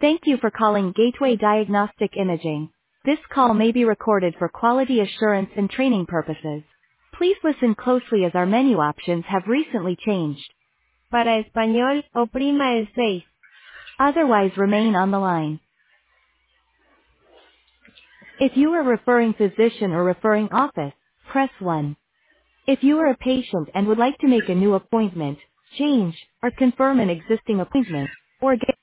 Thank you for calling Gateway Diagnostic Imaging. This call may be recorded for quality assurance and training purposes. Please listen closely as our menu options have recently changed. Para español, oprima el 6. Otherwise remain on the line. If you are referring physician or referring office, press 1. If you are a patient and would like to make a new appointment, change, or confirm an existing appointment, or get...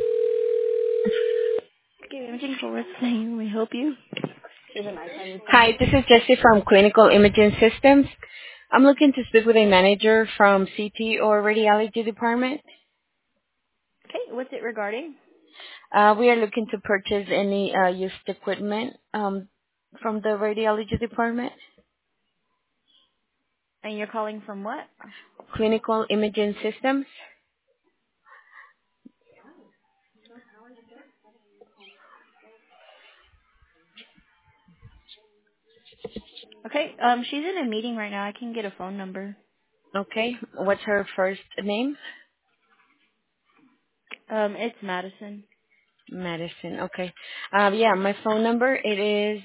Okay, imaging for what's name, we help you. Hi, this is Jessie from Clinical Imaging Systems. I'm looking to speak with a manager from CT or radiology department. Okay, what's it regarding? We are looking to purchase any used equipment from the radiology department. And you're calling from what? Clinical Imaging Systems. Okay, she's in a meeting right now. I can get a phone number. Okay. What's her first name? It's Madison. Madison. Okay. Yeah, my phone number it is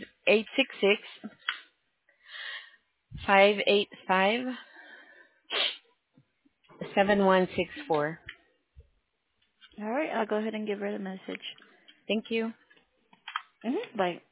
866-585-7164. All right, I'll go ahead and give her the message. Thank you. Mm-hmm. Bye.